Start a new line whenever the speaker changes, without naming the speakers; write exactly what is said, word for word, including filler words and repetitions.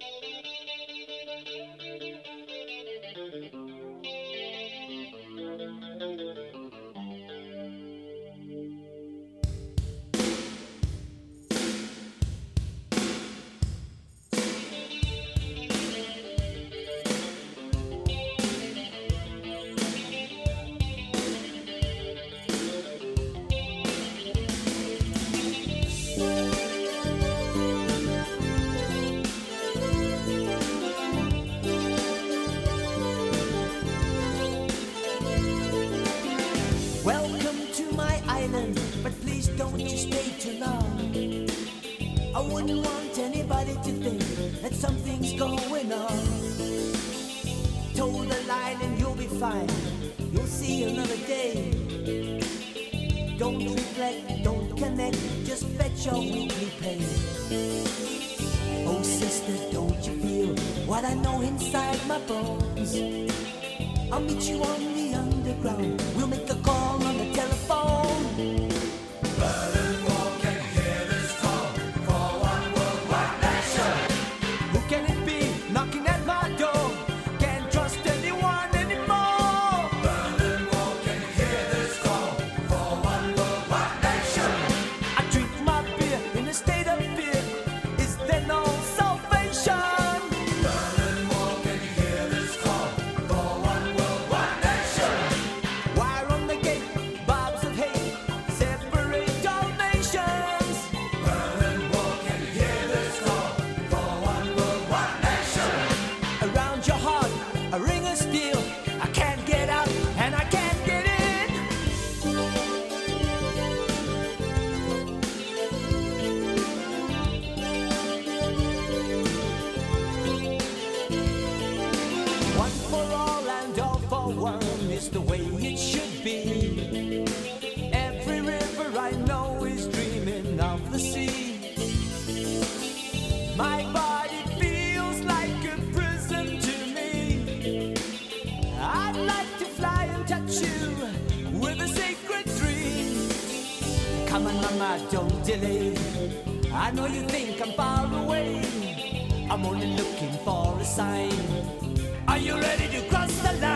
Welcome to my island, but please don't you stay too long. I wouldn't want anybody to think that something's going on. Toe the line and you'll be fine. You'll see another day. Don't reflect, don't connect, just fetch your weekly pay. Oh sister, don't you feel what I know inside my bones? I'll meet you on the underground. We'll make the call on the telephone.
Berlin Wall, can you hear this call for one worldwide nation?
Who can it be knocking at my door? Can't trust anyone anymore.
Berlin Wall, can you hear this call for one worldwide nation?
I drink my beer in a state of fear. Is there no salvation?
Berlin Wall, can you hear this call for one worldwide nation?
Wire on the gate, barbs of hate, separate all nations.
Berlin Wall, can you hear this call for one worldwide nation?
Around your heart, a ring of steel. I can't get out and I can't get in. One for all and all for one is the way it should be. Every river I know is dreaming of the sea. My body feels like a prison to me. I'd like to fly and touch you with a sacred dream. Come on, mama, don't delay. I know you think I'm far away. I'm only looking for a sign. Are you ready to cross the line?